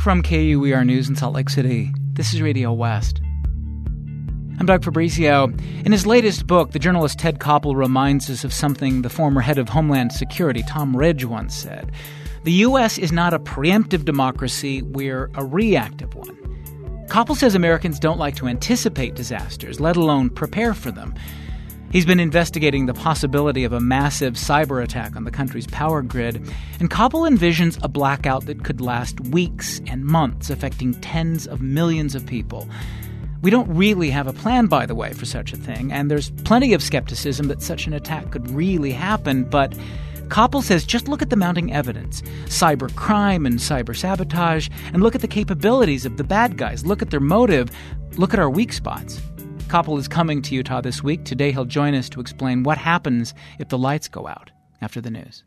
from KUER News in Salt Lake City, this is Radio West. I'm Doug Fabrizio. In his latest book, the journalist Ted Koppel reminds us of something the former head of Homeland Security, Tom Ridge, once said. The U.S. is not a preemptive democracy, we're a reactive one. Koppel says Americans don't like to anticipate disasters, let alone prepare for them. He's been investigating the possibility of a massive cyber attack on the country's power grid, and Koppel envisions a blackout that could last weeks and months, affecting tens of millions of people. We don't really have a plan, by the way, for such a thing, and there's plenty of skepticism that such an attack could really happen, but Koppel says just look at the mounting evidence, cyber crime and cyber sabotage, and look at the capabilities of the bad guys, look at their motive, look at our weak spots. Koppel is coming to Utah this week. Today he'll join us to explain what happens if the lights go out after the news.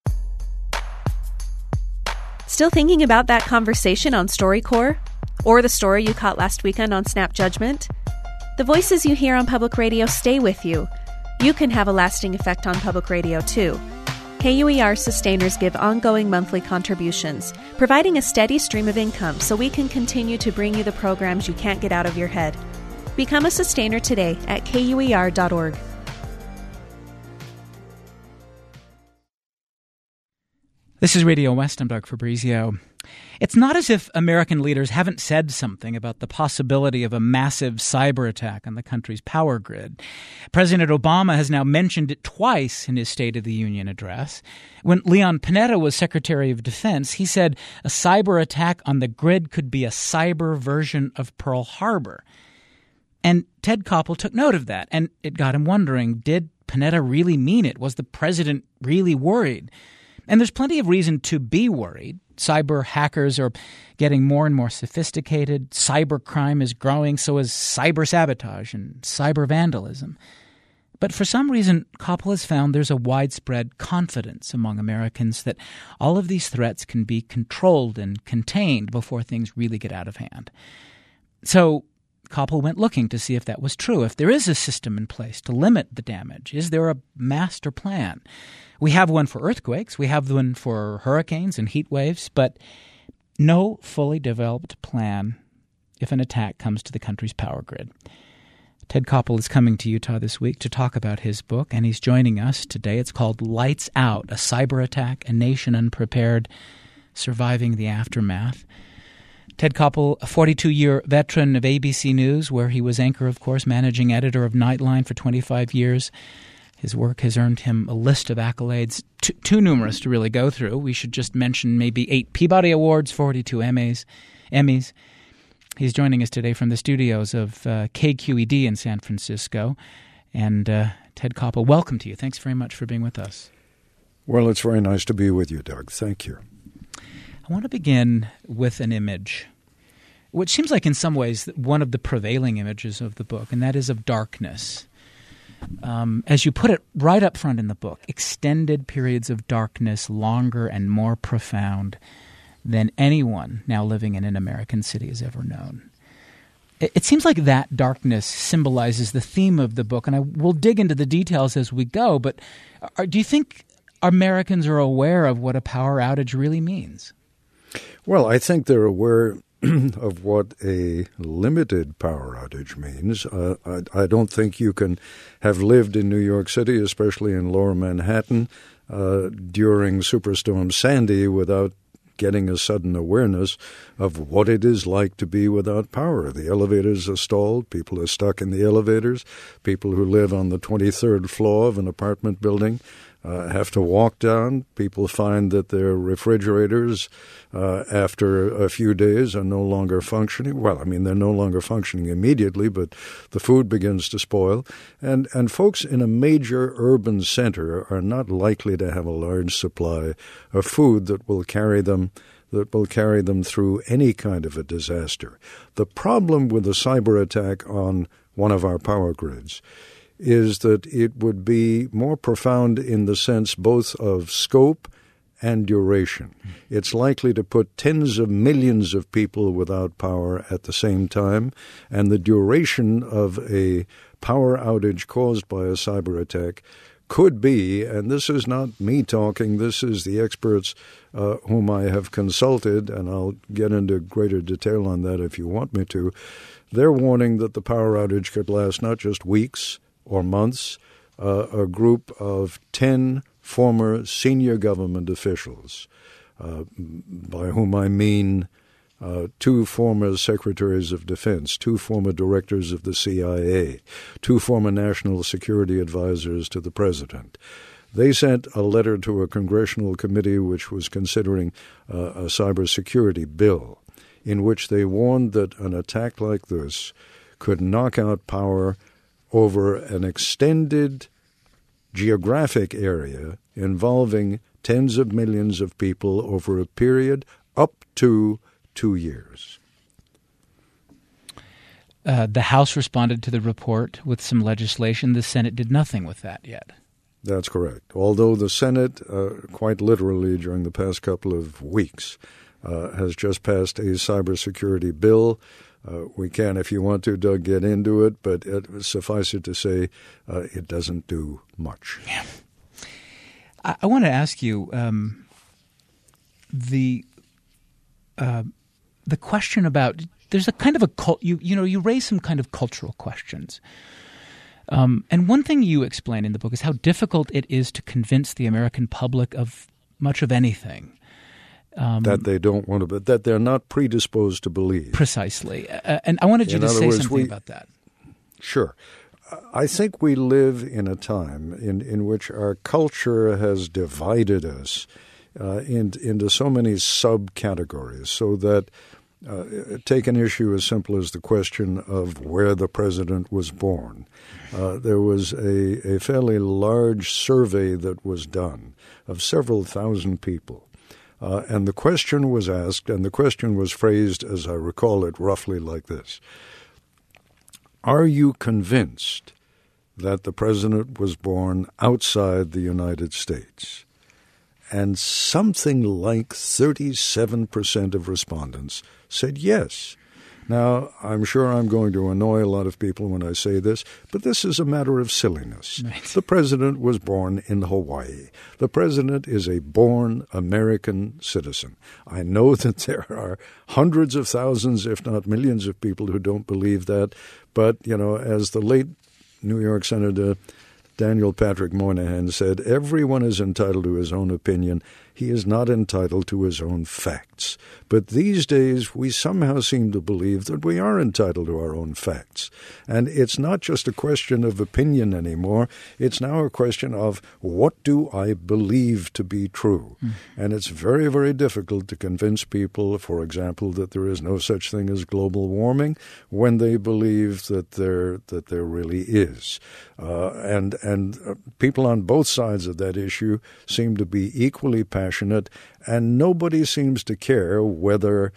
Still thinking about that conversation on StoryCorps? Or the story you caught last weekend on Snap Judgment? The voices you hear on public radio stay with you. You can have a lasting effect on public radio, too. KUER sustainers give ongoing monthly contributions, providing a steady stream of income so we can continue to bring you the programs you can't get out of your head. Become a sustainer today at KUER.org. This is Radio West. I'm Doug Fabrizio. It's not as if American leaders haven't said something about the possibility of a massive cyber attack on the country's power grid. President Obama has now mentioned it twice in his State of the Union address. When Leon Panetta was Secretary of Defense, he said a cyber attack on the grid could be a cyber version of Pearl Harbor. And Ted Koppel took note of that, and it got him wondering, did Panetta really mean it? Was the president really worried? And there's plenty of reason to be worried. Cyber hackers are getting more and more sophisticated. Cyber crime is growing, so is cyber sabotage and cyber vandalism. But for some reason, Koppel has found there's a widespread confidence among Americans that all of these threats can be controlled and contained before things really get out of hand. So Koppel went looking to see if that was true, if there is a system in place to limit the damage. Is there a master plan? We have one for earthquakes, we have one for hurricanes and heat waves, but no fully developed plan if an attack comes to the country's power grid. Ted Koppel is coming to Utah this week to talk about his book, and he's joining us today. It's called Lights Out, A Cyber Attack, A Nation Unprepared, Surviving the Aftermath. Ted Koppel, a 42-year veteran of ABC News, where he was anchor, of course, managing editor of Nightline for 25 years. His work has earned him a list of accolades, too numerous to really go through. We should just mention maybe 8 Peabody Awards, 42 Emmys. He's joining us today from the studios of KQED in San Francisco. And Ted Koppel, welcome to you. Thanks very much for being with us. Well, it's very nice to be with you, Doug. Thank you. I want to begin with an image, which seems like in some ways one of the prevailing images of the book, and that is of darkness. As you put it right up front in the book, extended periods of darkness, longer and more profound than anyone now living in an American city has ever known. It seems like that darkness symbolizes the theme of the book, and we'll dig into the details as we go, but do you think Americans are aware of what a power outage really means? Well, I think they're aware of what a limited power outage means. I don't think you can have lived in New York City, especially in Lower Manhattan, during Superstorm Sandy without getting a sudden awareness of what it is like to be without power. The elevators are stalled. People are stuck in the elevators. People who live on the 23rd floor of an apartment building have to walk down. People find that their refrigerators, after a few days, are no longer functioning. Well, I mean, they're no longer functioning immediately, but the food begins to spoil. And folks in a major urban center are not likely to have a large supply of food that will carry them through any kind of a disaster. The problem with a cyber attack on one of our power grids is that it would be more profound in the sense both of scope and duration. It's likely to put tens of millions of people without power at the same time, and the duration of a power outage caused by a cyber attack could be, and this is not me talking, this is the experts whom I have consulted, and I'll get into greater detail on that if you want me to. They're warning that the power outage could last not just weeks or months. A group of 10 former senior government officials, by whom I mean 2 former secretaries of defense, 2 former directors of the CIA, 2 former national security advisors to the president. They sent a letter to a congressional committee which was considering a cybersecurity bill, in which they warned that an attack like this could knock out power over an extended geographic area involving tens of millions of people over a period up to 2 years. The House responded to the report with some legislation. The Senate did nothing with that yet. That's correct. Although the Senate, quite literally during the past couple of weeks, has just passed a cybersecurity bill. We can, if you want to, Doug, get into it, but suffice it to say, it doesn't do much. Yeah. I want to ask you the question about there's a kind of a you raise some kind of cultural questions. And one thing you explain in the book is how difficult it is to convince the American public of much of anything. That they don't want to, but that they're not predisposed to believe. Precisely. And I wanted you to say something about that. Sure. I think we live in a time in which our culture has divided us into so many subcategories, so that take an issue as simple as the question of where the president was born. There was a fairly large survey that was done of several thousand people. And the question was asked, and the question was phrased, as I recall it, roughly like this. Are you convinced that the president was born outside the United States? And something like 37% of respondents said yes. Now, I'm sure I'm going to annoy a lot of people when I say this, but this is a matter of silliness. Right. The president was born in Hawaii. The president is a born American citizen. I know that there are hundreds of thousands, if not millions of people who don't believe that, but, as the late New York Senator Daniel Patrick Moynihan said, everyone is entitled to his own opinion. He is not entitled to his own facts. But these days, we somehow seem to believe that we are entitled to our own facts. And it's not just a question of opinion anymore. It's now a question of what do I believe to be true? And it's very, very difficult to convince people, for example, that there is no such thing as global warming when they believe that there really is. And people on both sides of that issue seem to be equally passionate, and nobody seems to care whether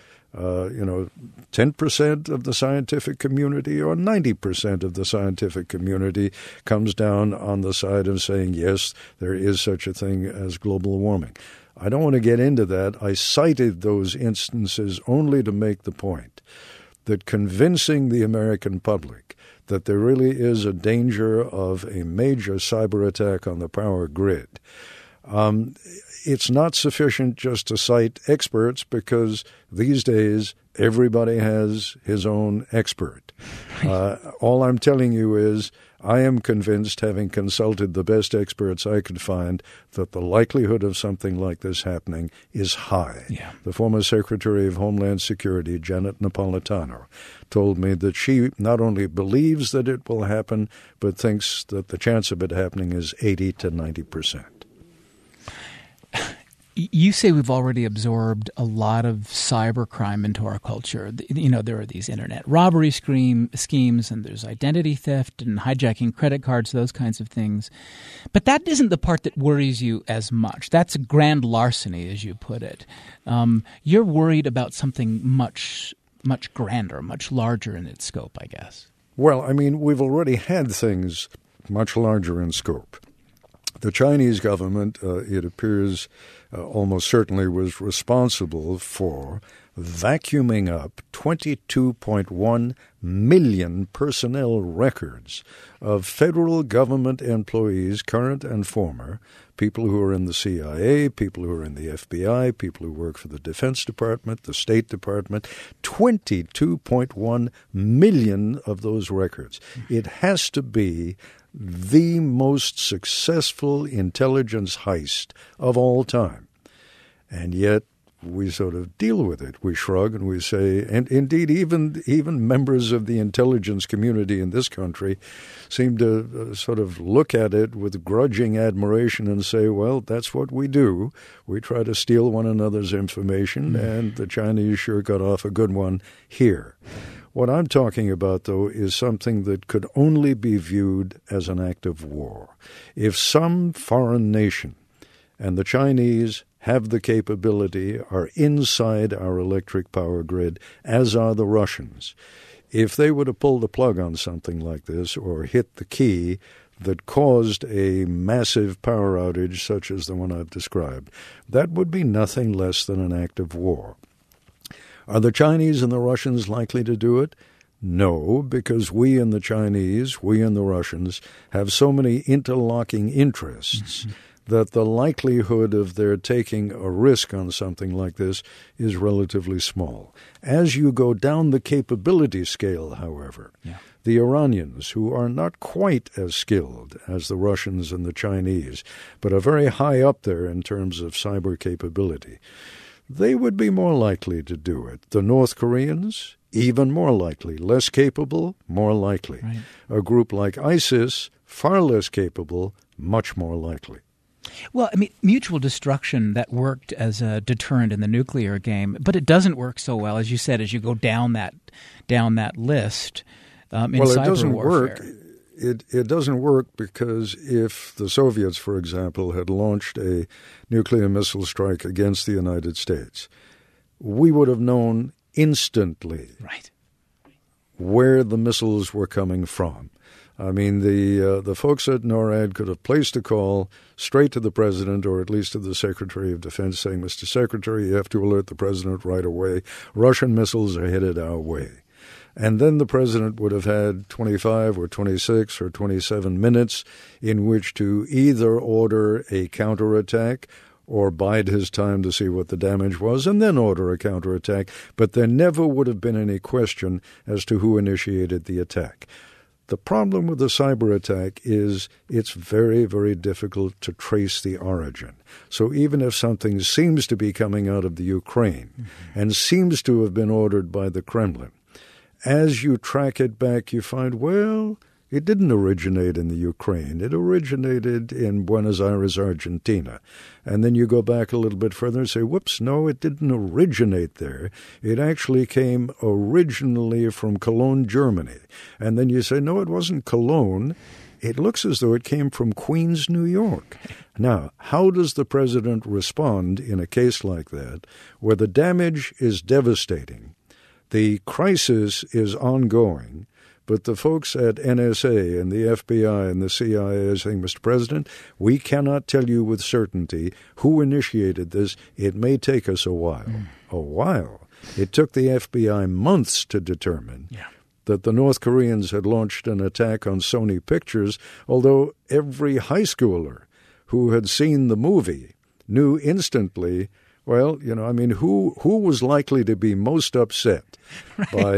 10% of the scientific community or 90% of the scientific community comes down on the side of saying, yes, there is such a thing as global warming. I don't want to get into that. I cited those instances only to make the point that convincing the American public that there really is a danger of a major cyber attack on the power grid, it's not sufficient just to cite experts, because these days everybody has his own expert. All I'm telling you is I am convinced, having consulted the best experts I could find, that the likelihood of something like this happening is high. Yeah. The former Secretary of Homeland Security, Janet Napolitano, told me that she not only believes that it will happen, but thinks that the chance of it happening is 80 to 90%. You say we've already absorbed a lot of cybercrime into our culture. There are these internet robbery schemes, and there's identity theft and hijacking credit cards, those kinds of things. But that isn't the part that worries you as much. That's grand larceny, as you put it. You're worried about something much, much grander, much larger in its scope, I guess. Well, we've already had things much larger in scope. The Chinese government, it appears, almost certainly was responsible for vacuuming up 22.1 million personnel records of federal government employees, current and former, people who are in the CIA, people who are in the FBI, people who work for the Defense Department, the State Department, 22.1 million of those records. It has to be the most successful intelligence heist of all time. And yet, we sort of deal with it. We shrug and we say, and indeed even members of the intelligence community in this country seem to sort of look at it with grudging admiration and say, well, that's what we do. We try to steal one another's information, and the Chinese sure got off a good one here. What I'm talking about, though, is something that could only be viewed as an act of war. If some foreign nation, and the Chinese have the capability, are inside our electric power grid, as are the Russians. If they were to pull the plug on something like this or hit the key that caused a massive power outage such as the one I've described, that would be nothing less than an act of war. Are the Chinese and the Russians likely to do it? No, because we and the Chinese, we and the Russians, have so many interlocking interests that the likelihood of their taking a risk on something like this is relatively small. As you go down the capability scale, however, the Iranians, who are not quite as skilled as the Russians and the Chinese, but are very high up there in terms of cyber capability, they would be more likely to do it. The North Koreans, even more likely. Less capable, more likely. Right. A group like ISIS, far less capable, much more likely. Well, I mean, mutual destruction, that worked as a deterrent in the nuclear game, but it doesn't work so well, as you said, as you go down that list in cyber it doesn't warfare. work. It doesn't work because if the Soviets, for example, had launched a nuclear missile strike against the United States, we would have known instantly where the missiles were coming from. I mean, the folks at NORAD could have placed a call straight to the president, or at least to the Secretary of Defense, saying, Mr. Secretary, you have to alert the president right away. Russian missiles are headed our way. And then the president would have had 25 or 26 or 27 minutes in which to either order a counterattack or bide his time to see what the damage was, and then order a counterattack. But there never would have been any question as to who initiated the attack. The problem with the cyber attack is it's very, very difficult to trace the origin. So even if something seems to be coming out of the Ukraine and seems to have been ordered by the Kremlin, as you track it back, you find, well, it didn't originate in the Ukraine. It originated in Buenos Aires, Argentina. And then you go back a little bit further and say, whoops, no, it didn't originate there. It actually came originally from Cologne, Germany. And then you say, no, it wasn't Cologne. It looks as though it came from Queens, New York. Now, how does the president respond in a case like that, where the damage is devastating, the crisis is ongoing, but the folks at NSA and the FBI and the CIA are saying, Mr. President, we cannot tell you with certainty who initiated this. It may take us a while. A while. It took the FBI months to determine that the North Koreans had launched an attack on Sony Pictures, although every high schooler who had seen the movie knew instantly, well, you know, I mean, who was likely to be most upset by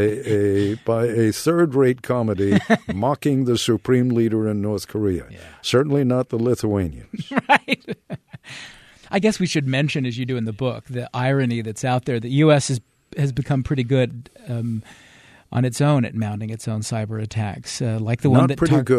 a third-rate comedy mocking the supreme leader in North Korea? Certainly not the Lithuanians. Right. I guess we should mention, as you do in the book, the irony that's out there. The U.S. has become pretty good on its own at mounting its own cyber attacks, like the one that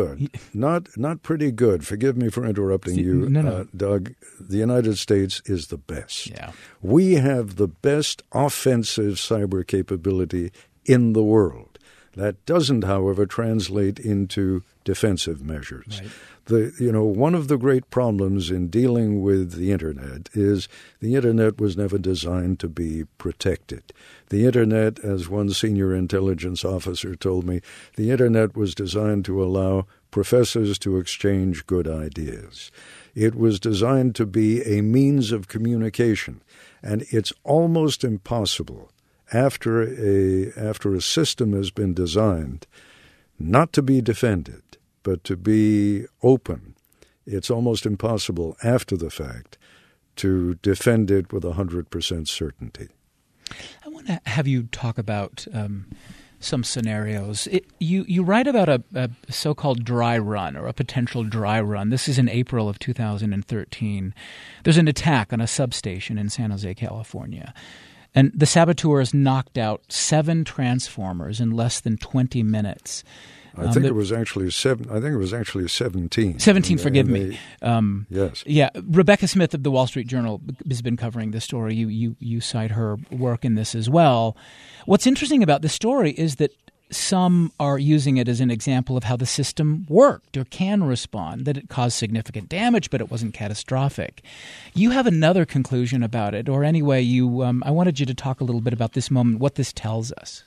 Not pretty good. Forgive me for interrupting you, No. Doug. The United States is the best. Yeah. We have the best offensive cyber capability in the world. That doesn't, however, translate into defensive measures. Right. One of the great problems in dealing with the Internet is the Internet was never designed to be protected. The Internet, as one senior intelligence officer told me, the Internet was designed to allow professors to exchange good ideas. It was designed to be a means of communication, and it's almost impossible after a system has been designed not to be defended, but to be open, it's almost impossible after the fact to defend it with 100% certainty. I want to have you talk about some scenarios. You write about a so-called dry run or a potential dry run. This is in April of 2013. There's an attack on a substation in San Jose, California. And the saboteurs knocked out 7 transformers in less than 20 minutes. I think it was actually 17. 17, forgive me. Yes. Yeah. Rebecca Smith of the Wall Street Journal has been covering this story. You cite her work in this as well. What's interesting about this story is that some are using it as an example of how the system worked or can respond, that it caused significant damage, but it wasn't catastrophic. You have another conclusion about it, or anyway, I wanted you to talk a little bit about this moment, what this tells us.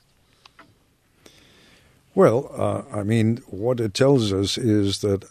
Well, what it tells us is that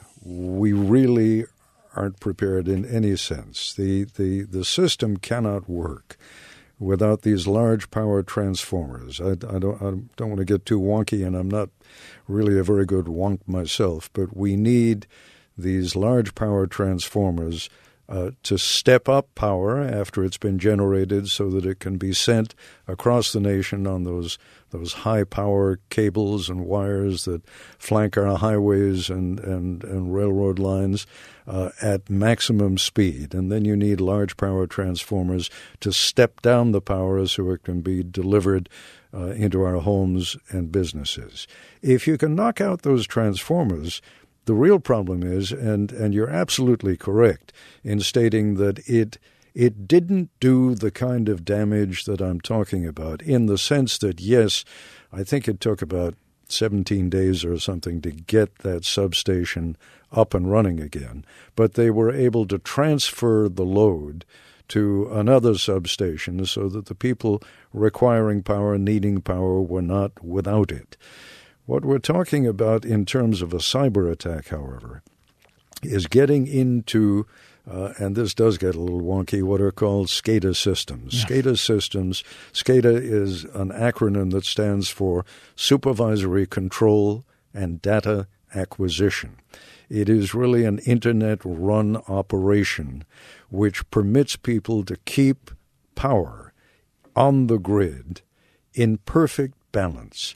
we really aren't prepared in any sense. The system cannot work without these large power transformers. I don't want to get too wonky, and I'm not really a very good wonk myself, but we need these large power transformers to step up power after it's been generated so that it can be sent across the nation on those high power cables and wires that flank our highways and railroad lines at maximum speed. And then you need large power transformers to step down the power so it can be delivered into our homes and businesses. If you can knock out those transformers, the real problem is, and you're absolutely correct in stating that it didn't do the kind of damage that I'm talking about, in the sense that, yes, I think it took about 17 days or something to get that substation up and running again, but they were able to transfer the load to another substation so that the people requiring power, needing power, were not without it. What we're talking about in terms of a cyber attack, however, is getting into, and this does get a little wonky, what are called SCADA systems. Yes. SCADA systems, SCADA is an acronym that stands for Supervisory Control and Data Acquisition. It is really an internet-run operation which permits people to keep power on the grid in perfect balance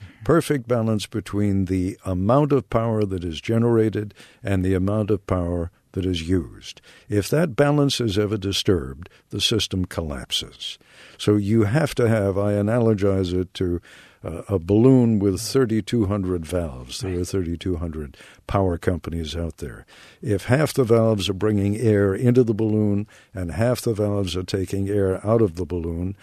between the amount of power that is generated and the amount of power that is used. If that balance is ever disturbed, the system collapses. So you have to have, I analogize it to a balloon with 3,200 valves. There are 3,200 power companies out there. If half the valves are bringing air into the balloon and half the valves are taking air out of the balloon,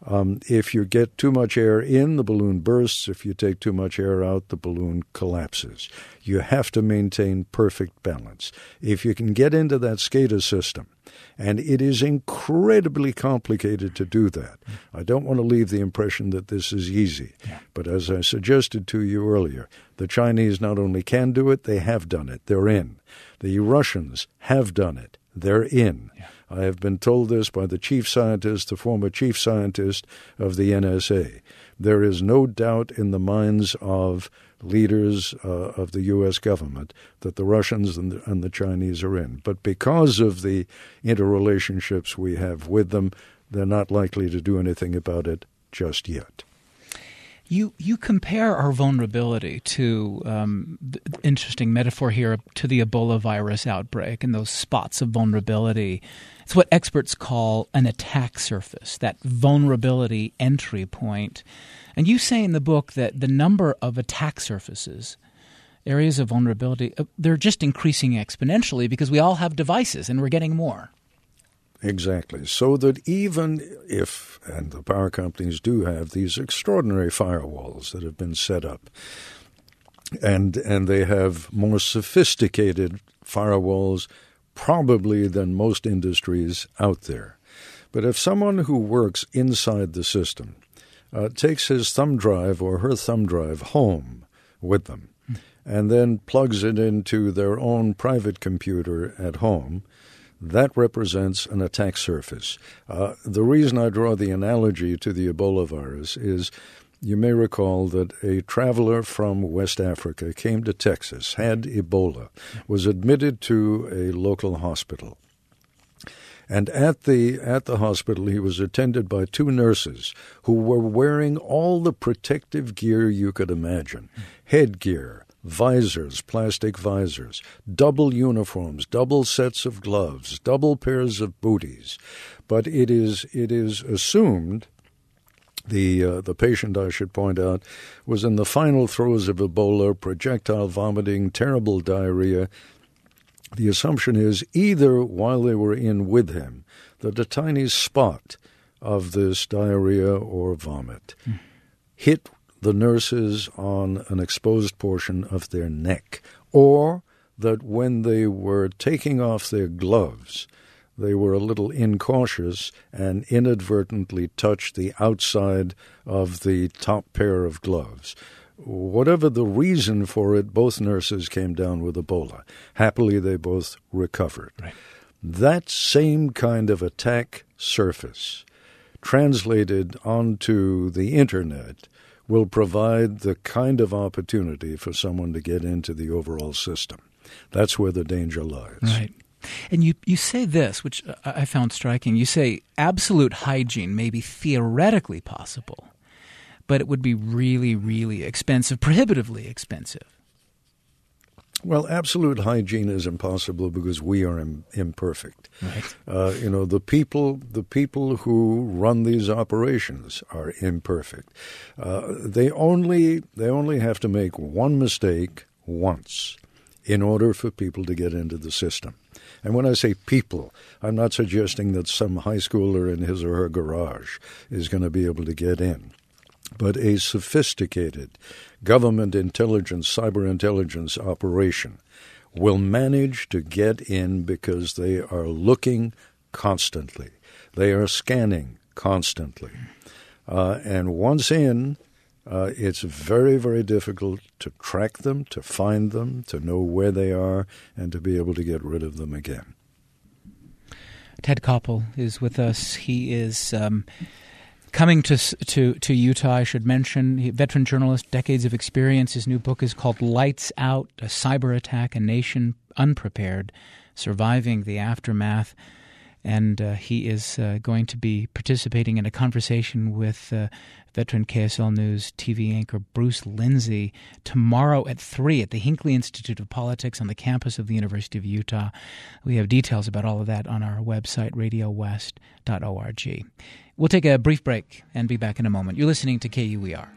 if you get too much air in, the balloon bursts. If you take too much air out, the balloon collapses. You have to maintain perfect balance. If you can get into that SCADA system, and it is incredibly complicated to do that. I don't want to leave the impression that this is easy. Yeah. But as I suggested to you earlier, the Chinese not only can do it, they have done it. They're in. The Russians have done it. They're in. Yeah. I have been told this by the the former chief scientist of the NSA. There is no doubt in the minds of leaders of the U.S. government that the Russians and the Chinese are in. But because of the interrelationships we have with them, they're not likely to do anything about it just yet. You compare our vulnerability to, interesting metaphor here, to the Ebola virus outbreak and those spots of vulnerability. It's what experts call an attack surface, that vulnerability entry point. And you say in the book that the number of attack surfaces, areas of vulnerability, they're just increasing exponentially because we all have devices and we're getting more. Exactly. So that even if, and the power companies do have these extraordinary firewalls that have been set up, and they have more sophisticated firewalls probably than most industries out there. But if someone who works inside the system takes his thumb drive or her thumb drive home with them and then plugs it into their own private computer at home, that represents an attack surface. The reason I draw the analogy to the Ebola virus is you may recall that a traveler from West Africa came to Texas, had Ebola, was admitted to a local hospital. And at the hospital, he was attended by 2 nurses who were wearing all the protective gear you could imagine. Headgear, visors, plastic visors, double uniforms, double sets of gloves, double pairs of booties. But it is assumed the patient, I should point out, was in the final throes of Ebola, projectile vomiting, terrible diarrhea. The assumption is either while they were in with him that a tiny spot of this diarrhea or vomit hit the nurses on an exposed portion of their neck, or that when they were taking off their gloves, they were a little incautious and inadvertently touched the outside of the top pair of gloves. Whatever the reason for it, both nurses came down with Ebola. Happily, they both recovered. Right. That same kind of attack surface, translated onto the Internet, will provide the kind of opportunity for someone to get into the overall system. That's where the danger lies. Right. And you say this, which I found striking. You say absolute hygiene may be theoretically possible, but it would be really, really expensive, prohibitively expensive. Well, absolute hygiene is impossible because we are imperfect. Right. The people who run these operations are imperfect. They only have to make one mistake once in order for people to get into the system. And when I say people, I'm not suggesting that some high schooler in his or her garage is going to be able to get in. But a sophisticated government intelligence, cyber intelligence operation will manage to get in because they are looking constantly. They are scanning constantly. And once in, it's very, very difficult to track them, to find them, to know where they are, and to be able to get rid of them again. Ted Koppel is with us. He is coming to Utah, I should mention. Veteran journalist, decades of experience. His new book is called Lights Out, A Cyber Attack, A Nation Unprepared, Surviving the Aftermath. And he is going to be participating in a conversation with veteran KSL News TV anchor Bruce Lindsay tomorrow at 3 at the Hinckley Institute of Politics on the campus of the University of Utah. We have details about all of that on our website, radiowest.org. We'll take a brief break and be back in a moment. You're listening to KUER.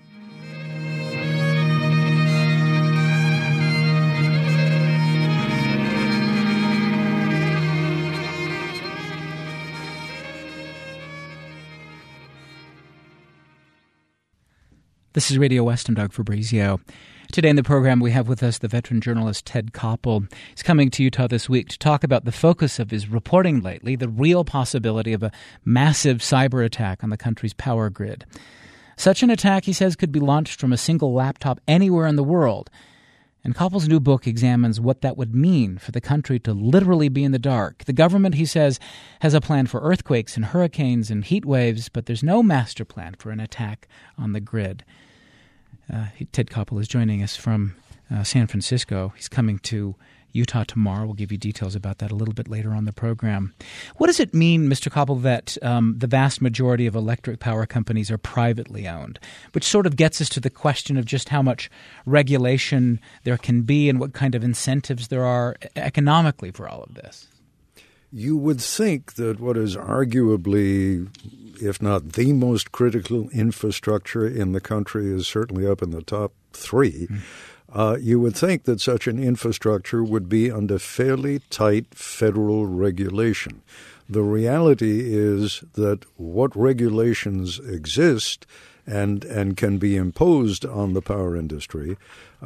This is Radio West. I'm Doug Fabrizio. Today in the program, we have with us the veteran journalist Ted Koppel. He's coming to Utah this week to talk about the focus of his reporting lately, the real possibility of a massive cyber attack on the country's power grid. Such an attack, he says, could be launched from a single laptop anywhere in the world. And Koppel's new book examines what that would mean for the country to literally be in the dark. The government, he says, has a plan for earthquakes and hurricanes and heat waves, but there's no master plan for an attack on the grid. Ted Koppel is joining us from San Francisco. He's coming to Utah tomorrow. We'll give you details about that a little bit later on the program. What does it mean, Mr. Koppel, that the vast majority of electric power companies are privately owned, which sort of gets us to the question of just how much regulation there can be and what kind of incentives there are economically for all of this? You would think that what is arguably, if not the most critical infrastructure in the country, is certainly up in the top 3. You would think that such an infrastructure would be under fairly tight federal regulation. The reality is that what regulations exist and can be imposed on the power industry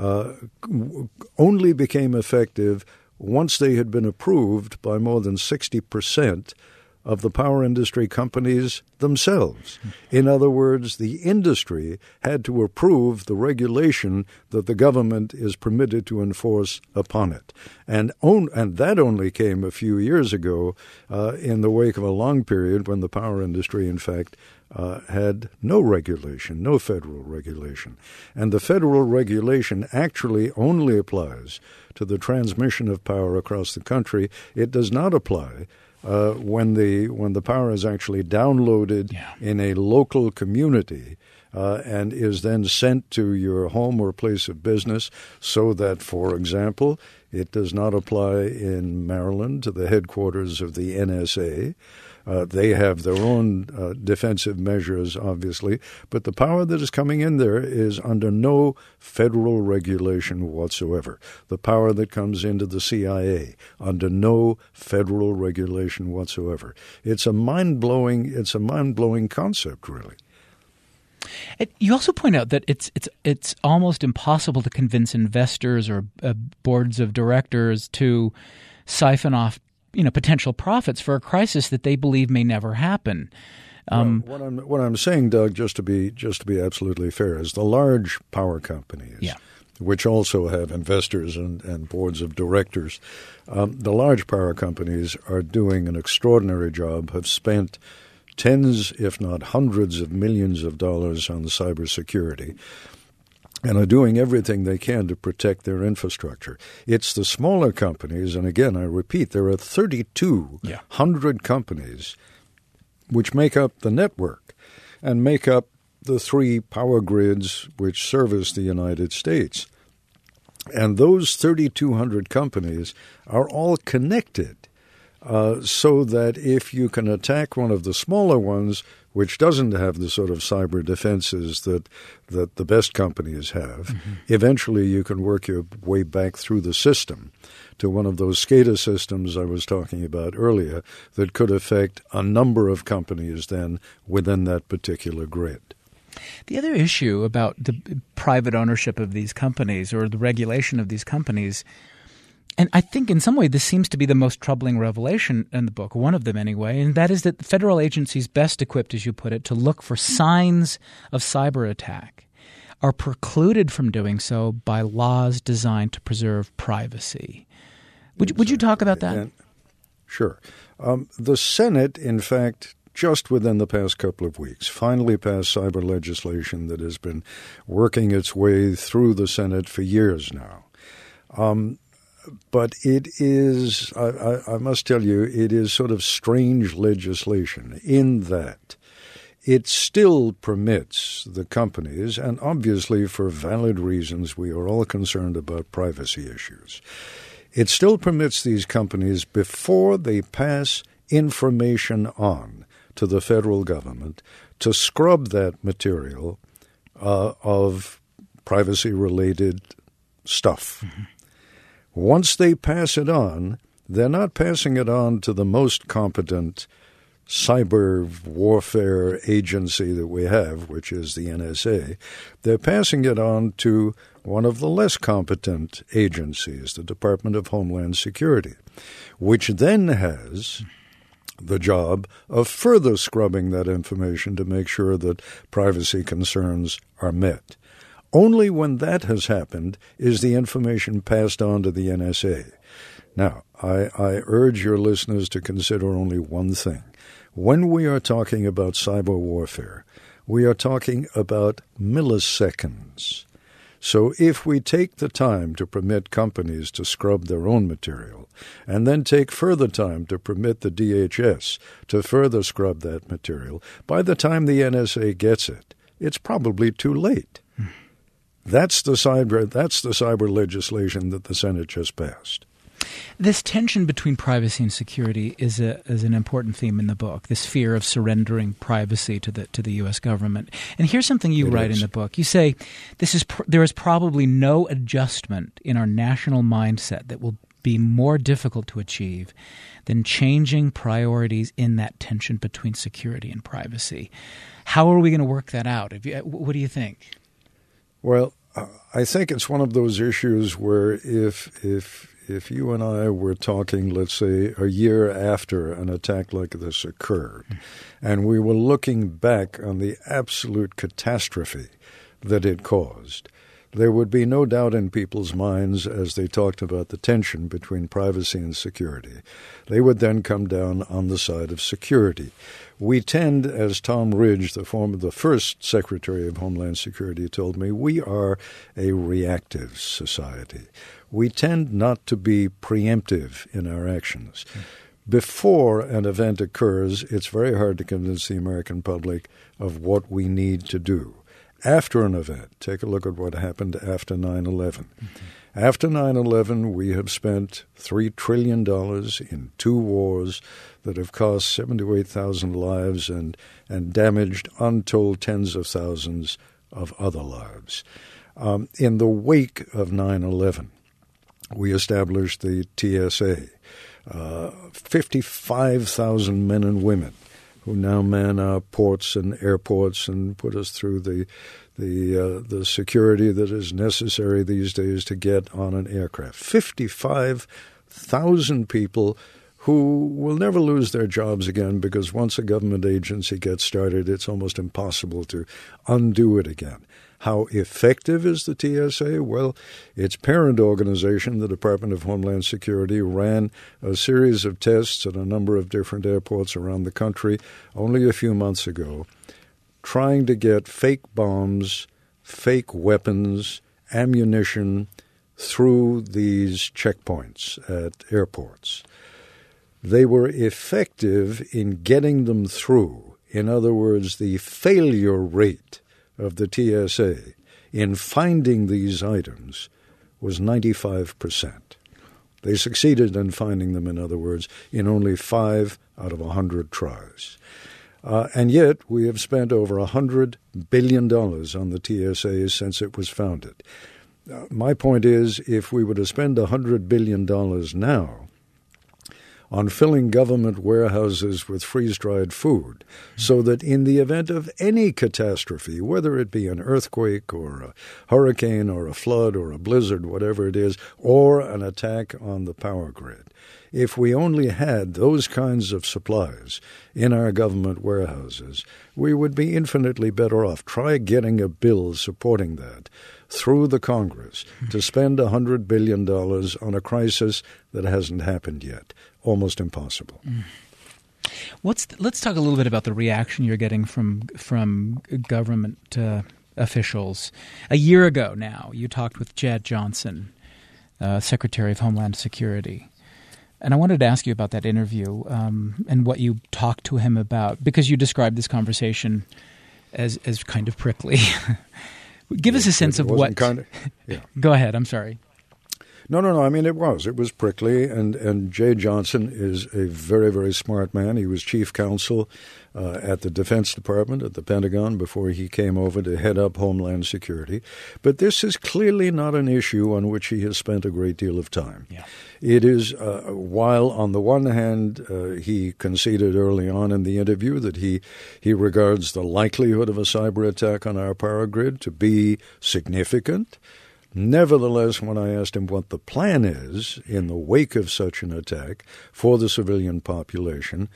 only became effective once they had been approved by more than 60% of the power industry companies themselves. In other words, the industry had to approve the regulation that the government is permitted to enforce upon it. And that only came a few years ago in the wake of a long period when the power industry, in fact, had no regulation, no federal regulation. And the federal regulation actually only applies to the transmission of power across the country. It does not apply when the power is actually downloaded in a local community and is then sent to your home or place of business, so that, for example, it does not apply in Maryland to the headquarters of the NSA. They have their own defensive measures, obviously, but the power that is coming in there is under no federal regulation whatsoever. The power that comes into the CIA, under no federal regulation whatsoever. It's a mind-blowing concept, really. You also point out that it's almost impossible to convince investors or boards of directors to siphon off potential profits for a crisis that they believe may never happen. What I'm saying, Doug, just to be absolutely fair, is the large power companies, which also have investors and boards of directors, the large power companies are doing an extraordinary job, have spent tens, if not hundreds of millions of dollars on cybersecurity, and are doing everything they can to protect their infrastructure. It's the smaller companies, and again, I repeat, there are 3,200 companies which make up the network and make up the three power grids which service the United States. And those 3,200 companies are all connected so that if you can attack one of the smaller ones, which doesn't have the sort of cyber defenses that the best companies have, eventually you can work your way back through the system to one of those SCADA systems I was talking about earlier that could affect a number of companies then within that particular grid. The other issue about the private ownership of these companies or the regulation of these companies, and I think in some way this seems to be the most troubling revelation in the book, one of them anyway, and that is that the federal agencies best equipped, as you put it, to look for signs of cyber attack are precluded from doing so by laws designed to preserve privacy. Would you talk about that? Sure. The Senate, in fact, just within the past couple of weeks, finally passed cyber legislation that has been working its way through the Senate for years now. But it is, I must tell you, it is sort of strange legislation in that it still permits the companies, and obviously for valid reasons, we are all concerned about privacy issues. It still permits these companies, before they pass information on to the federal government, to scrub that material of privacy-related stuff. Once they pass it on, they're not passing it on to the most competent cyber warfare agency that we have, which is the NSA. They're passing it on to one of the less competent agencies, the Department of Homeland Security, which then has the job of further scrubbing that information to make sure that privacy concerns are met. Only when that has happened is the information passed on to the NSA. Now, I urge your listeners to consider only one thing. When we are talking about cyber warfare, we are talking about milliseconds. So if we take the time to permit companies to scrub their own material, and then take further time to permit the DHS to further scrub that material, by the time the NSA gets it, it's probably too late. That's the cyber legislation that the Senate just passed. This tension between privacy and security is an important theme in the book, this fear of surrendering privacy to the U.S. government. And here's something you write in the book. You say, there is probably no adjustment in our national mindset that will be more difficult to achieve than changing priorities in that tension between security and privacy. How are we going to work that out? What do you think? Well, I think it's one of those issues where if if you and I were talking, let's say, a year after an attack like this occurred, and we were looking back on the absolute catastrophe that it caused, there would be no doubt in people's minds as they talked about the tension between privacy and security. They would then come down on the side of security. We tend, as Tom Ridge, the first Secretary of Homeland Security, told me, we are a reactive society. We tend not to be preemptive in our actions. Before an event occurs, it's very hard to convince the American public of what we need to do. After an event, take a look at what happened after 9/11. After 9/11, we have spent $3 trillion in 2 wars that have cost 7,000 to 8,000 lives and damaged untold tens of thousands of other lives. In the wake of 9/11, we established the TSA, 55,000 men and women who now man our ports and airports and put us through the security that is necessary these days to get on an aircraft. 55,000 people who will never lose their jobs again, because once a government agency gets started, it's almost impossible to undo it again. How effective is the TSA? Well, its parent organization, the Department of Homeland Security, ran a series of tests at a number of different airports around the country only a few months ago, trying to get fake bombs, fake weapons, ammunition through these checkpoints at airports. They were effective in getting them through. In other words, the failure rate of the TSA in finding these items was 95%. They succeeded in finding them, in other words, in only 5 out of 100 tries. And yet we have spent over $100 billion on the TSA since it was founded. My point is, if we were to spend $100 billion now on filling government warehouses with freeze-dried food, so that in the event of any catastrophe, whether it be an earthquake or a hurricane or a flood or a blizzard, whatever it is, or an attack on the power grid, if we only had those kinds of supplies in our government warehouses, we would be infinitely better off. Try getting a bill supporting that through the Congress to spend $100 billion on a crisis that hasn't happened yet. Almost impossible. Let's talk a little bit about the reaction you're getting from government officials. A year ago now, you talked with Jed Johnson, Secretary of Homeland Security. And I wanted to ask you about that interview and what you talked to him about, because you described this conversation as kind of prickly. Give us a sense of what... Go ahead. I'm sorry. No. I mean, it was prickly, and Jay Johnson is a very, very smart man. He was chief counsel at the Defense Department, at the Pentagon, before he came over to head up Homeland Security. But this is clearly not an issue on which he has spent a great deal of time. Yeah. It is, while on the one hand he conceded early on in the interview that he regards the likelihood of a cyber attack on our power grid to be significant, nevertheless, when I asked him what the plan is in the wake of such an attack for the civilian population,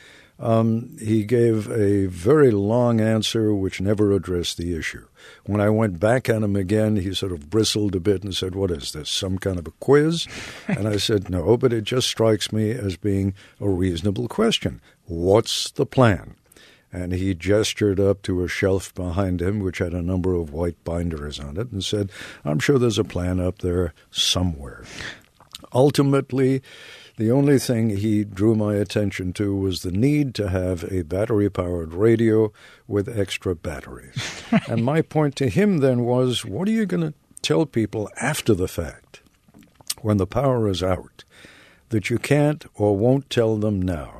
he gave a very long answer which never addressed the issue. When I went back at him again, he sort of bristled a bit and said, "What is this, some kind of a quiz?" And I said, "No, but it just strikes me as being a reasonable question. What's the plan?" And he gestured up to a shelf behind him, which had a number of white binders on it, and said, "I'm sure there's a plan up there somewhere." Ultimately, the only thing he drew my attention to was the need to have a battery-powered radio with extra batteries. And my point to him then was, what are you going to tell people after the fact, when the power is out, that you can't or won't tell them now?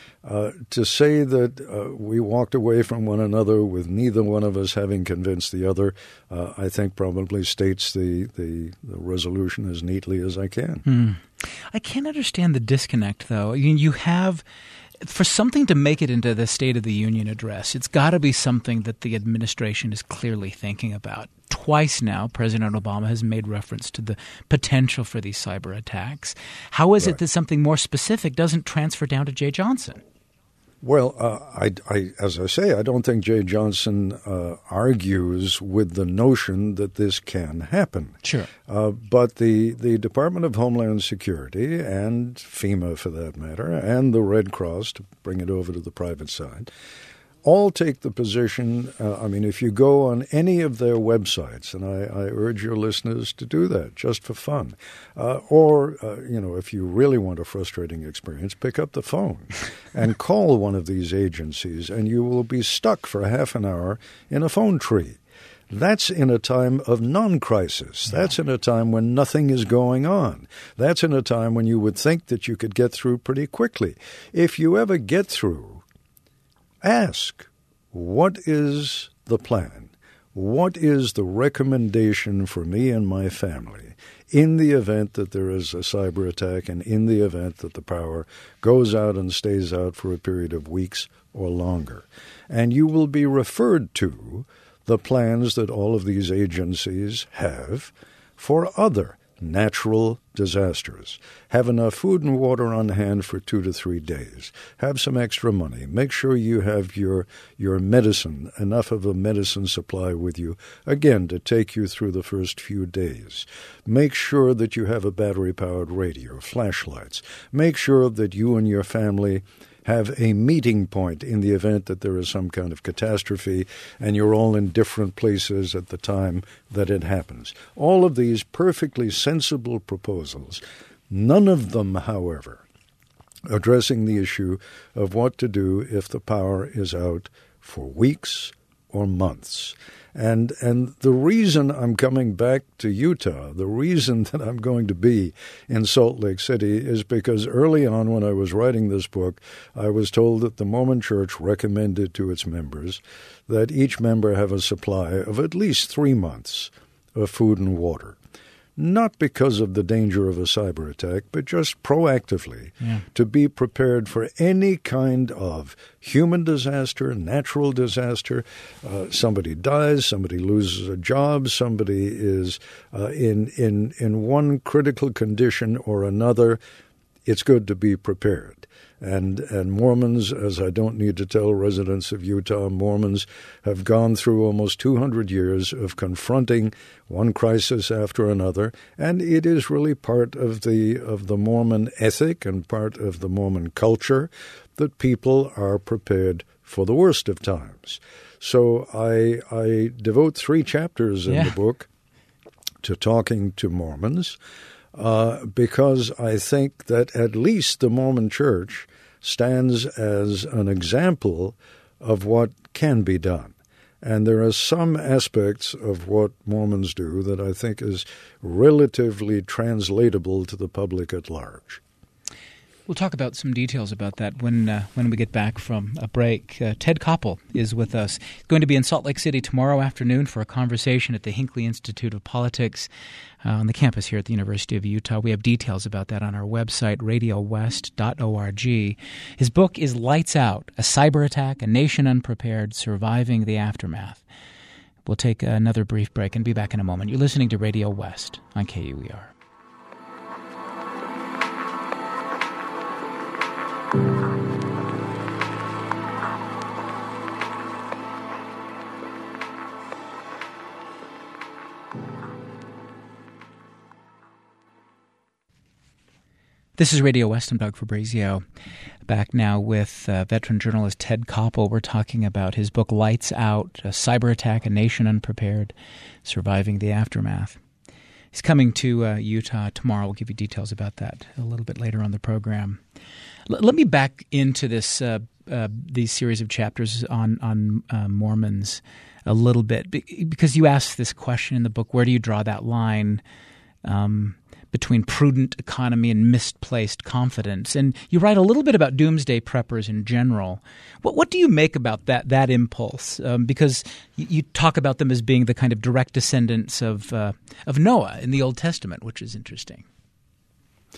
To say that we walked away from one another with neither one of us having convinced the other, I think probably states the resolution as neatly as I can. I can't understand the disconnect, though. You have For something to make it into the State of the Union address, it's got to be something that the administration is clearly thinking about. Twice now, President Obama has made reference to the potential for these cyber attacks. How is it that something more specific doesn't transfer down to Jeh Johnson? Well, as I say, I don't think Jeh Johnson argues with the notion that this can happen. Sure. But the Department of Homeland Security and FEMA, for that matter, and the Red Cross, to bring it over to the private side, all take the position, if you go on any of their websites, and I urge your listeners to do that just for fun, or if you really want a frustrating experience, pick up the phone and call one of these agencies, and you will be stuck for half an hour in a phone tree. That's in a time of non-crisis. That's in a time when nothing is going on. That's in a time when you would think that you could get through pretty quickly. If you ever get through, ask, what is the plan? What is the recommendation for me and my family in the event that there is a cyber attack and in the event that the power goes out and stays out for a period of weeks or longer? And you will be referred to the plans that all of these agencies have for other natural disasters. Have enough food and water on hand for 2 to 3 days. Have some extra money. Make sure you have your medicine, enough of a medicine supply with you, again, to take you through the first few days. Make sure that you have a battery-powered radio, flashlights. Make sure that you and your family have a meeting point in the event that there is some kind of catastrophe and you're all in different places at the time that it happens. All of these perfectly sensible proposals, none of them, however, addressing the issue of what to do if the power is out for weeks or months. And the reason I'm coming back to Utah, the reason that I'm going to be in Salt Lake City is because early on when I was writing this book, I was told that the Mormon Church recommended to its members that each member have a supply of at least 3 months of food and water. Not because of the danger of a cyber attack, but just proactively to be prepared for any kind of human disaster, natural disaster. Somebody dies, somebody loses a job, somebody is in one critical condition or another. It's good to be prepared. And Mormons, as I don't need to tell residents of Utah, Mormons have gone through almost 200 years of confronting one crisis after another, and it is really part of the Mormon ethic and part of the Mormon culture that people are prepared for the worst of times. So I devote 3 chapters in the book to talking to Mormons, because I think that at least the Mormon Church stands as an example of what can be done. And there are some aspects of what Mormons do that I think is relatively translatable to the public at large. We'll talk about some details about that when we get back from a break. Ted Koppel is with us. He's going to be in Salt Lake City tomorrow afternoon for a conversation at the Hinckley Institute of Politics on the campus here at the University of Utah. We have details about that on our website, radiowest.org. His book is Lights Out, A Cyber Attack, A Nation Unprepared, Surviving the Aftermath. We'll take another brief break and be back in a moment. You're listening to Radio West on KUER. This is Radio West. I'm Doug Fabrizio. Back now with veteran journalist Ted Koppel. We're talking about his book, Lights Out, A Cyber Attack, A Nation Unprepared, Surviving the Aftermath. He's coming to Utah tomorrow. We'll give you details about that a little bit later on the program. Let me back into this these series of chapters on Mormons a little bit, because you asked this question in the book, where do you draw that line between prudent economy and misplaced confidence? And you write a little bit about doomsday preppers in general. What do you make about that impulse? Because you talk about them as being the kind of direct descendants of Noah in the Old Testament, which is interesting.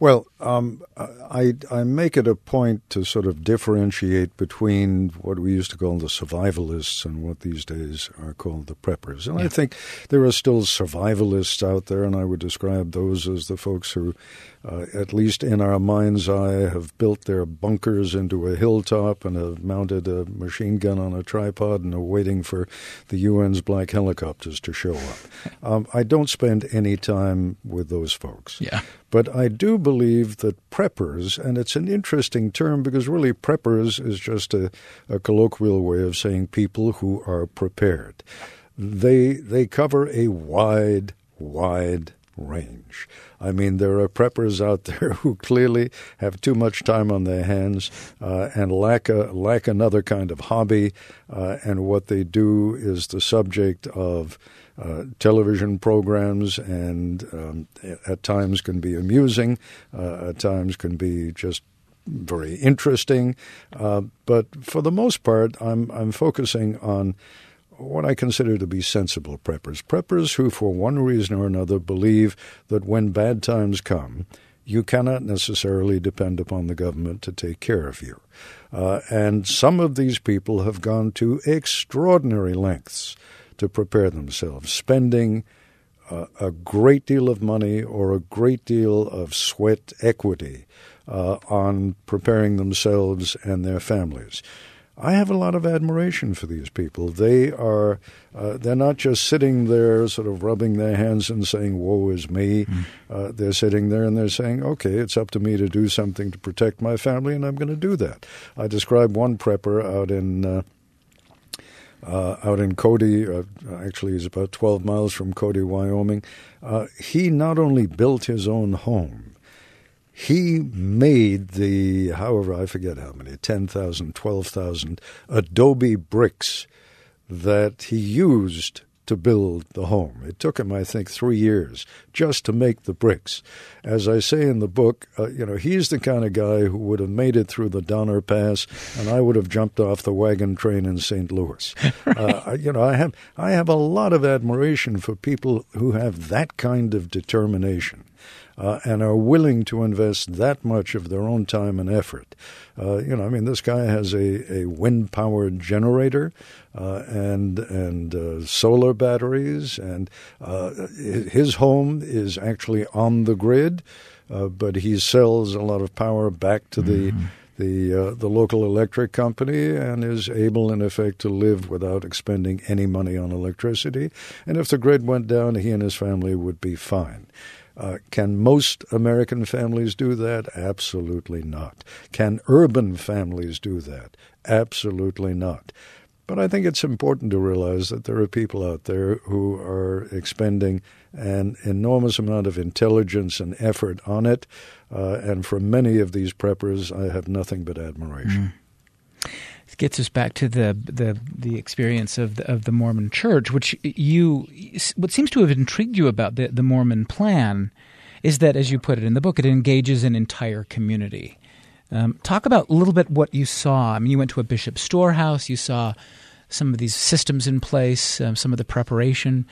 Well, I make it a point to sort of differentiate between what we used to call the survivalists and what these days are called the preppers. And I think there are still survivalists out there, and I would describe those as the folks who, at least in our mind's eye, have built their bunkers into a hilltop and have mounted a machine gun on a tripod and are waiting for the UN's black helicopters to show up. I don't spend any time with those folks. Yeah. But I do believe that preppers, and it's an interesting term because really preppers is just a colloquial way of saying people who are prepared. They cover a wide range. I mean, there are preppers out there who clearly have too much time on their hands and lack another kind of hobby, and what they do is the subject of television programs, and at times can be amusing, at times can be just very interesting. But for the most part, I'm focusing on what I consider to be sensible preppers. Preppers who, for one reason or another, believe that when bad times come, you cannot necessarily depend upon the government to take care of you. And some of these people have gone to extraordinary lengths to prepare themselves, spending a great deal of money or a great deal of sweat equity on preparing themselves and their families. I have a lot of admiration for these people. They're not just sitting there sort of rubbing their hands and saying, woe is me. They're sitting there and they're saying, okay, it's up to me to do something to protect my family, and I'm going to do that. I described one prepper out in Cody. Actually, he's about 12 miles from Cody, Wyoming. He not only built his own home, he made I forget how many, 10,000, 12,000 adobe bricks that he used to build the home. It took him, I think, 3 years just to make the bricks. As I say in the book, he's the kind of guy who would have made it through the Donner Pass, and I would have jumped off the wagon train in St. Louis. I have a lot of admiration for people who have that kind of determination. And are willing to invest that much of their own time and effort. This guy has a wind-powered generator and solar batteries, and his home is actually on the grid, but he sells a lot of power back to the local electric company and is able, in effect, to live without expending any money on electricity. And if the grid went down, he and his family would be fine. Can most American families do that? Absolutely not. Can urban families do that? Absolutely not. But I think it's important to realize that there are people out there who are expending an enormous amount of intelligence and effort on it. And for many of these preppers, I have nothing but admiration. It gets us back to the experience of the Mormon Church, what seems to have intrigued you about the Mormon plan is that, as you put it in the book, it engages an entire community. Talk about a little bit what you saw. I mean, you went to a bishop's storehouse. You saw some of these systems in place, some of the preparation.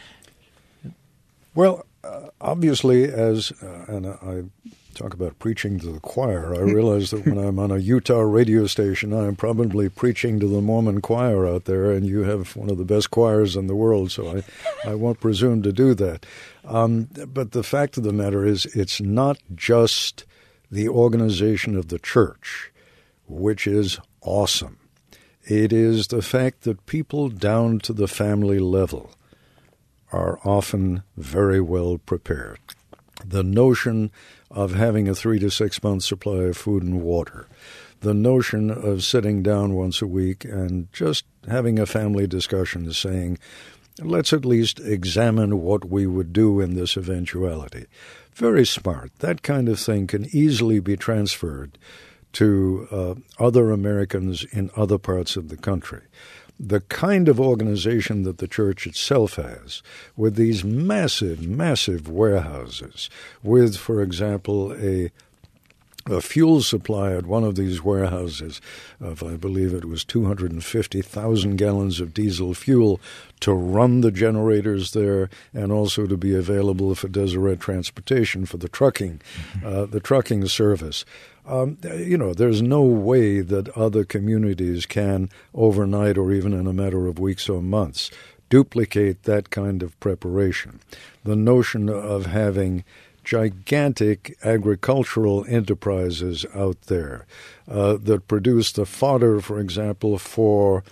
Well, obviously, and I talk about preaching to the choir, I realize that when I'm on a Utah radio station, I'm probably preaching to the Mormon choir out there, and you have one of the best choirs in the world, so I won't presume to do that. But the fact of the matter is, it's not just the organization of the church, which is awesome. It is the fact that people down to the family level are often very well prepared. The notion of having a 3 to 6 month supply of food and water, the notion of sitting down once a week and just having a family discussion saying, let's at least examine what we would do in this eventuality. Very smart. That kind of thing can easily be transferred to other Americans in other parts of the country. The kind of organization that the church itself has, with these massive, massive warehouses, with, for example, a a fuel supply at one of these warehouses of, I believe it was 250,000 gallons of diesel fuel to run the generators there and also to be available for Deseret Transportation for the trucking service. There's no way that other communities can overnight or even in a matter of weeks or months duplicate that kind of preparation. The notion of having gigantic agricultural enterprises out there that produce the fodder, for example, for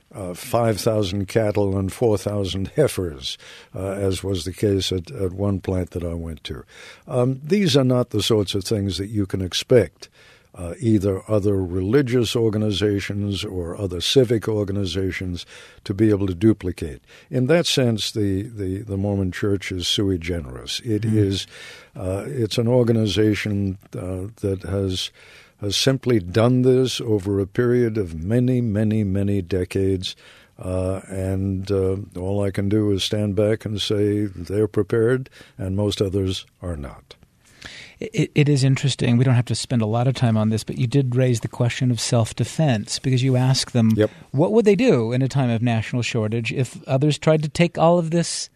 5,000 cattle and 4,000 heifers, as was the case at one plant that I went to. These are not the sorts of things that you can expect either other religious organizations or other civic organizations to be able to duplicate. In that sense, the Mormon Church is sui generis. It is it's an organization that has simply done this over a period of many, many, many decades. And all I can do is stand back and say they're prepared, and most others are not. It is interesting. We don't have to spend a lot of time on this, but you did raise the question of self-defense because you ask them, What would they do in a time of national shortage if others tried to take all of these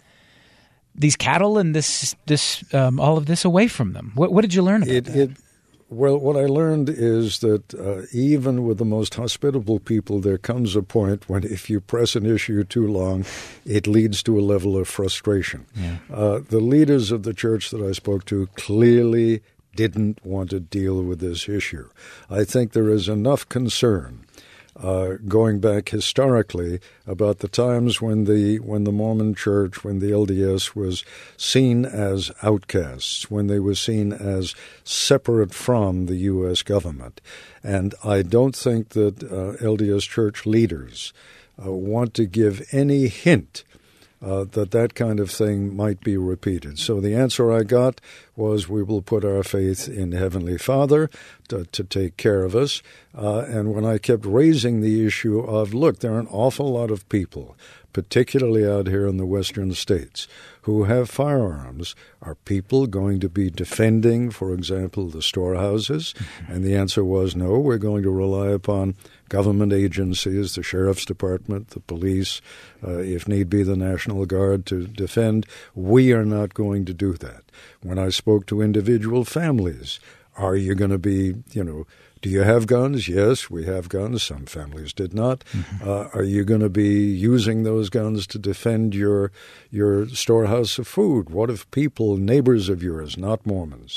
cattle and this all of this away from them? What did you learn about that? Well, what I learned is that even with the most hospitable people, there comes a point when if you press an issue too long, it leads to a level of frustration. Yeah. The leaders of the church that I spoke to clearly didn't want to deal with this issue. I think there is enough concern going back historically about the times when the Mormon Church, when the LDS was seen as outcasts, when they were seen as separate from the U.S. government. And I don't think that LDS church leaders want to give any hint that kind of thing might be repeated. So the answer I got was we will put our faith in Heavenly Father to take care of us. And when I kept raising the issue of, look, there are an awful lot of people, particularly out here in the western states, who have firearms. Are people going to be defending, for example, the storehouses? And the answer was no, we're going to rely upon government agencies, the Sheriff's Department, the police, if need be the National Guard to defend. We are not going to do that. When I spoke to individual families, are you going to be, do you have guns? Yes, we have guns. Some families did not. Are you going to be using those guns to defend your storehouse of food? What if people, neighbors of yours, not Mormons,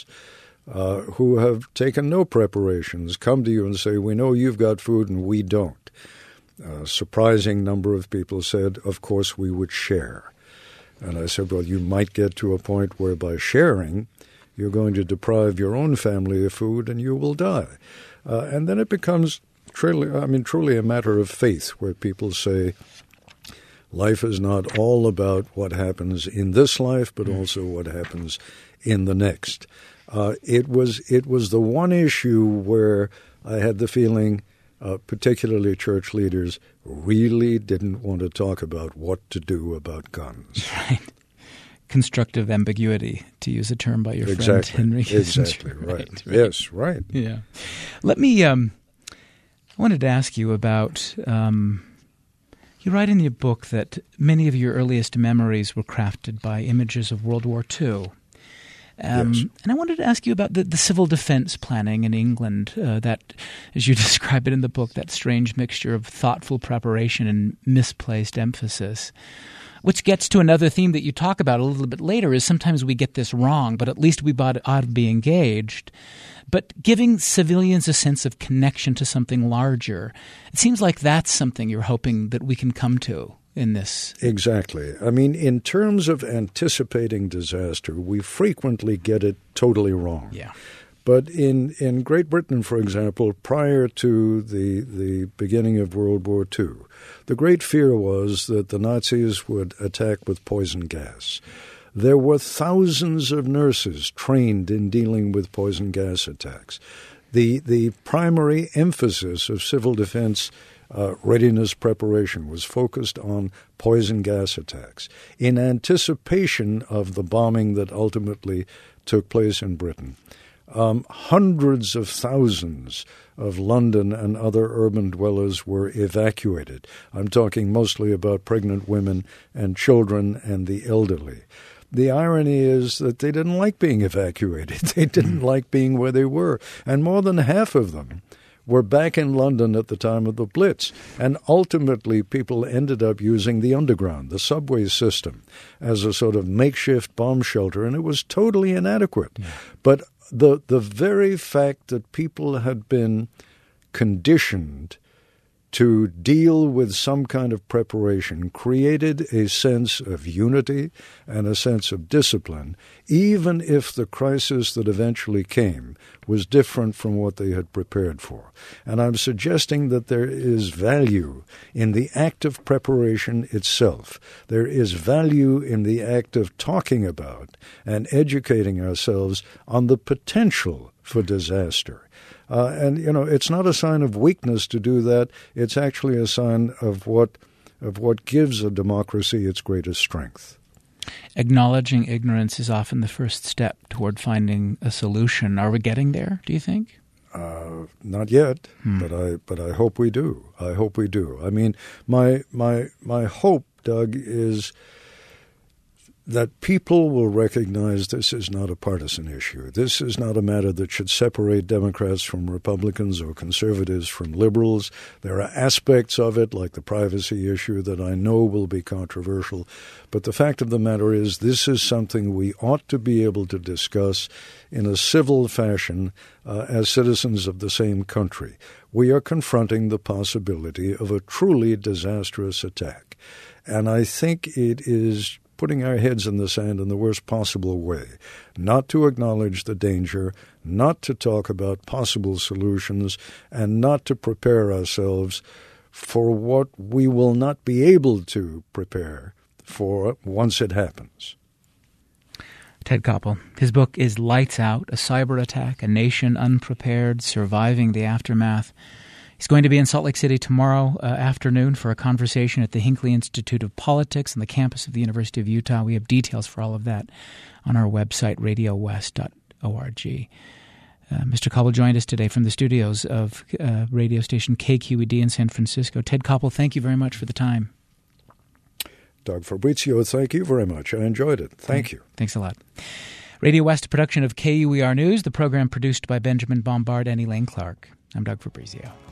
who have taken no preparations, come to you and say, we know you've got food and we don't? A surprising number of people said, of course we would share. And I said, well, you might get to a point where by sharing, you're going to deprive your own family of food and you will die. And then it becomes truly a matter of faith, where people say life is not all about what happens in this life, but also what happens in the next. It was the one issue where I had the feeling, particularly church leaders, really didn't want to talk about what to do about guns. Right. Constructive ambiguity, to use a term by your friend Henry Kissinger. Exactly, right. Yes, right. Yeah. Let me, I wanted to ask you about, you write in your book that many of your earliest memories were crafted by images of World War II. Yes. And I wanted to ask you about the civil defense planning in England, that, as you describe it in the book, that strange mixture of thoughtful preparation and misplaced emphasis. Which gets to another theme that you talk about a little bit later, is sometimes we get this wrong, but at least we ought to be engaged. But giving civilians a sense of connection to something larger, it seems like that's something you're hoping that we can come to in this. Exactly. I mean, in terms of anticipating disaster, we frequently get it totally wrong. Yeah. But in Great Britain, for example, prior to the beginning of World War II, the great fear was that the Nazis would attack with poison gas. There were thousands of nurses trained in dealing with poison gas attacks. The primary emphasis of civil defense readiness preparation was focused on poison gas attacks in anticipation of the bombing that ultimately took place in Britain. Hundreds of thousands of London and other urban dwellers were evacuated. I'm talking mostly about pregnant women and children and the elderly. The irony is that they didn't like being evacuated. They didn't like being where they were. And more than half of them were back in London at the time of the Blitz. And ultimately, people ended up using the underground, the subway system, as a sort of makeshift bomb shelter, and it was totally inadequate. Yeah. But the very fact that people had been conditioned to deal with some kind of preparation created a sense of unity and a sense of discipline, even if the crisis that eventually came was different from what they had prepared for. And I'm suggesting that there is value in the act of preparation itself. There is value in the act of talking about and educating ourselves on the potential for disaster. And, it's not a sign of weakness to do that. It's actually a sign of what gives a democracy its greatest strength. Acknowledging ignorance is often the first step toward finding a solution. Are we getting there, do you think? Not yet, but I hope we do. I hope we do. I mean, my hope, Doug, is that people will recognize this is not a partisan issue. This is not a matter that should separate Democrats from Republicans or conservatives from liberals. There are aspects of it, like the privacy issue, that I know will be controversial. But the fact of the matter is this is something we ought to be able to discuss in a civil fashion as citizens of the same country. We are confronting the possibility of a truly disastrous attack. And I think it is putting our heads in the sand in the worst possible way, not to acknowledge the danger, not to talk about possible solutions, and not to prepare ourselves for what we will not be able to prepare for once it happens. Ted Koppel. His book is Lights Out, A Cyber Attack, A Nation Unprepared, Surviving the Aftermath. He's going to be in Salt Lake City tomorrow afternoon for a conversation at the Hinckley Institute of Politics on the campus of the University of Utah. We have details for all of that on our website, radiowest.org. Mr. Koppel joined us today from the studios of radio station KQED in San Francisco. Ted Koppel, thank you very much for the time. Doug Fabrizio, thank you very much. I enjoyed it. Thank you. Thanks a lot. Radio West, production of KUER News, the program produced by Benjamin Bombard and Elaine Clark. I'm Doug Fabrizio.